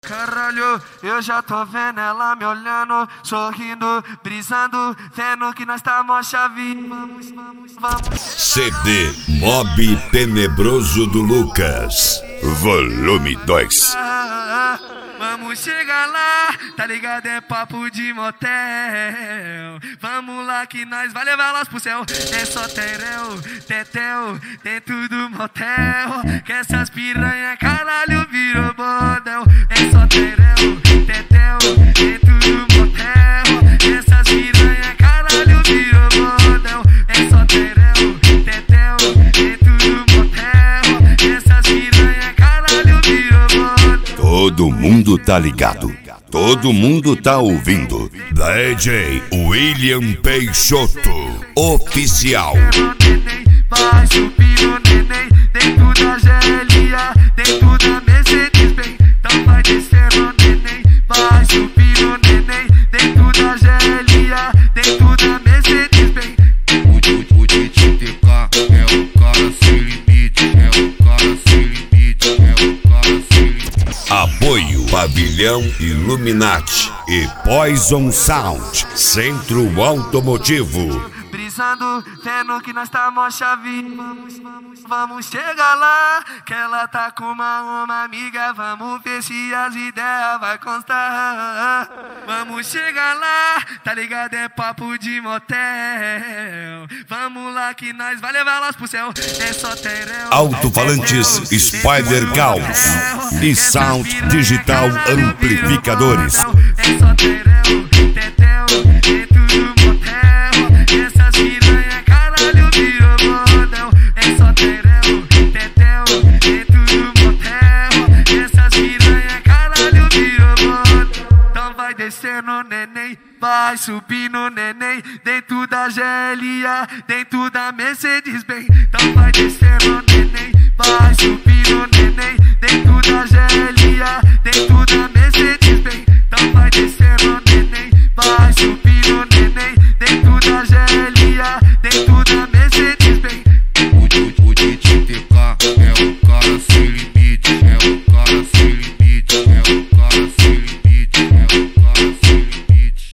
Caralho, eu já tô vendo ela me olhando, sorrindo, brisando, vendo que nós tá mó chave. Vamos. CD Mob Tenebroso do Lucas, volume 2. Vamos chegar lá, tá ligado? É papo de motel. Vamos lá que nós vai levar elas pro céu. É só tereu, tetel, dentro do motel. Que essas piranha, caralho, virou bordel. É só tereu, tetel, dentro do motel. Que essas piranha, caralho, virou bordel. É só tereu, tetel, dentro do motel. Que essas piranha, caralho, virou bordel. Todo mundo tá ligado, todo mundo tá ouvindo. DJ William Peixoto, oficial. Vai subir no neném, dentro da GLA, dentro da Mercedes Benz. Então vai descer no neném, vai subir no neném, dentro da GLA, dentro da Mercedes Benz. O TTK é o cara sem limite, é o cara sem limite, é o cara sem limite. Apoio Pavilhão Illuminati e Poison Sound, Centro Automotivo. Brisando, vendo que nós tá mó chave. Vamos chegar lá, que ela tá com uma amiga. Vamos ver se as ideias vai constar. Vamos chegar lá, tá ligado? É papo de motel. Vamos lá que nós vai levar elas pro céu. É só tereu. Alto-falantes Spider Gauss e Sound Digital Amplificadores. É só tereu, tetel, dentro do motel. Essas piranha, caralho, virou bordel. É só tereu, tetel, dentro do motel. Essas piranha, caralho, virou bordel. Então vai descer no neném, vai subir no neném, dentro da GLA, dentro da Mercedes Benz. Então vai descer no neném, vai subir no neném, dentro da GLA, dentro da Mercedes Benz.